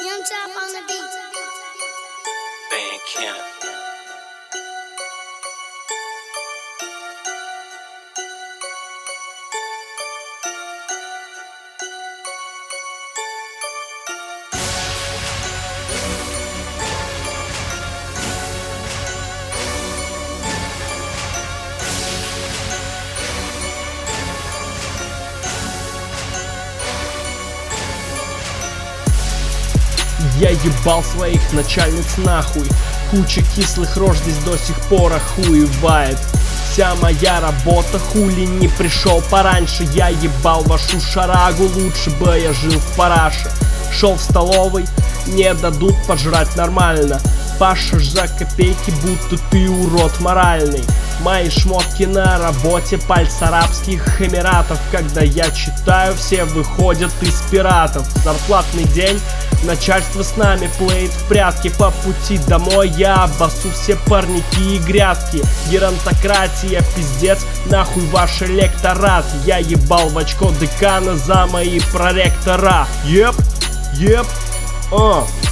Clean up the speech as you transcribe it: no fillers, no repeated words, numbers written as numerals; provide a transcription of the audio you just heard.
Young Chop on the beat. Bandcamp. Я ебал своих начальниц нахуй. Куча кислых рож здесь до сих пор охуевает. Вся моя работа, хули не пришел пораньше. Я ебал вашу шарагу, лучше бы я жил в параше. Шел в столовой, не дадут пожрать нормально. Пашешь за копейки, будто ты урод моральный. Мои шмотки на работе, пальцы арабских эмиратов. Когда я читаю, все выходят из пиратов. Зарплатный день, начальство с нами плеит в прятки. По пути домой я обоссу все парники и грядки. Геронтократия, пиздец, нахуй ваш электорат. Я ебал в очко декана за мои проректора. Еп.